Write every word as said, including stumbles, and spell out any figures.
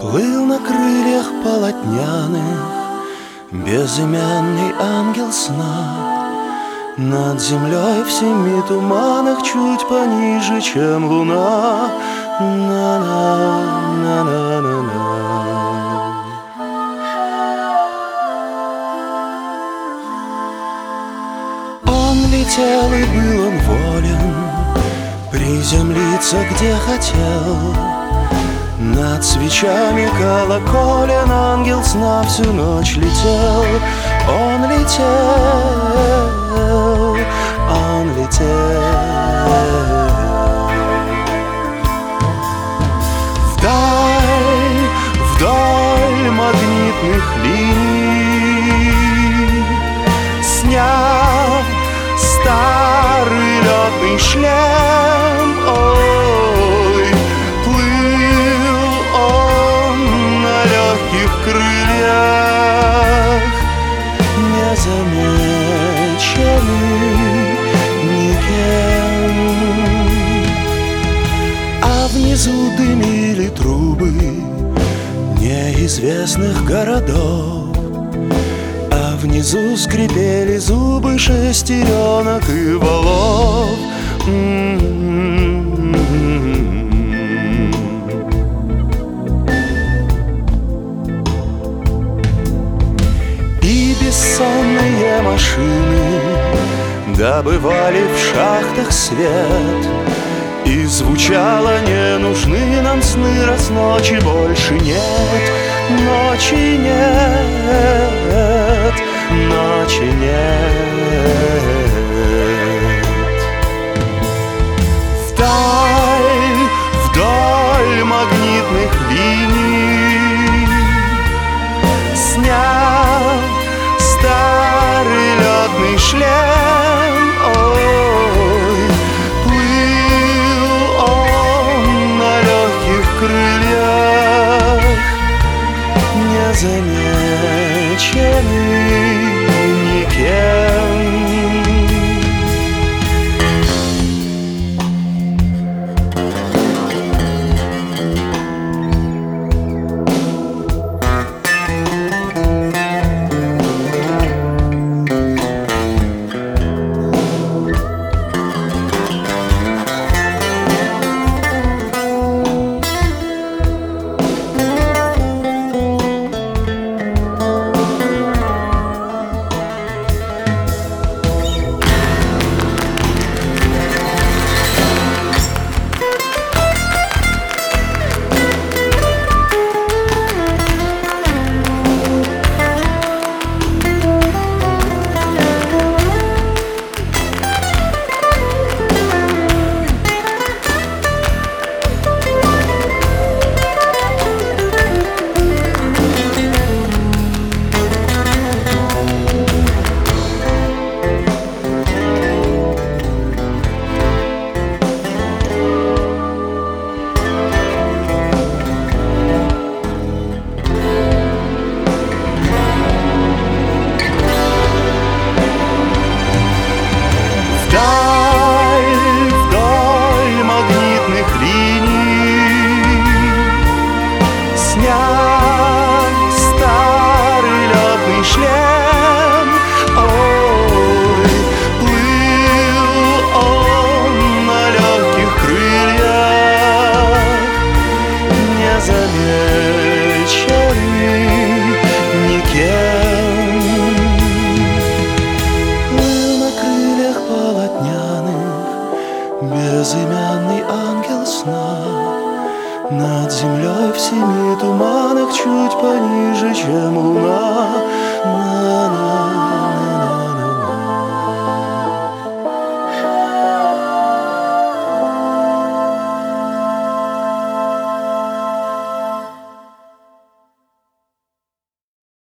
Плыл на крыльях полотняных безымянный ангел сна над землей в семи туманах, чуть пониже, чем луна. На-на-на-на-на-на. Он летел, и был он волен приземлиться, где хотел. Над свечами колоколен ангел сна всю ночь летел. Он летел, он летел вдаль, вдоль магнитных линий, сняв старый летный шлем. Ой, плыл он на легких крыльях, незамеченный никем. А внизу дымили трубы неизвестных городов, а внизу скрипели зубы шестеренок и валов. И бессонные машины добывали в шахтах свет, и звучало: не нужны нам сны, раз ночи больше нет. Ночи нет, ночи нет. Вдаль, вдоль магнитных линий, сняв старый летный шлем. Ой, плыл он на легких крыльях, незамеченный никем. Старый летный шлем. Ой, плыл он на легких крыльях, незамеченный никем. Плыл на крыльях полотняных безымянный ангел сна над землей в семи туманах, чуть пониже, чем луна. На-на.